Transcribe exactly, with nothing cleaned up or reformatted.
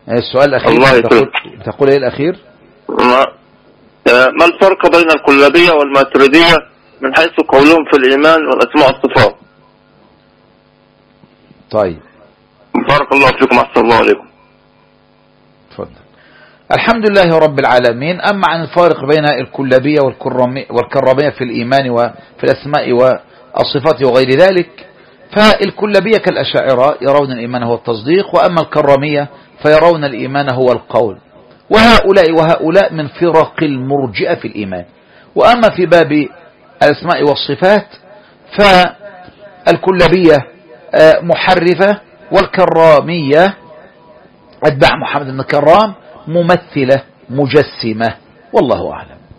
السؤال الأخير الله بتقول, بتقول إيه الأخير؟ ما, ما الفرق بين الكلابية والماتريدية من حيث قولهم في الإيمان والأسماء والصفات؟ طيب بارك الله فيكم، أحسن الله عليكم. تفضل. الحمد لله رب العالمين. أما عن الفارق بين الكلابية والكرامية في الإيمان وفي الأسماء والصفات وغير ذلك، فالكلابية كالأشاعرة يرون الإيمان هو التصديق، وأما الكرامية فيرون الإيمان هو القول، وهؤلاء وهؤلاء من فرق المرجئة في الإيمان. وأما في باب الأسماء والصفات فالكلابية محرفة، والكرامية أتباع محمد بن كرام ممثلة مجسمة، والله أعلم.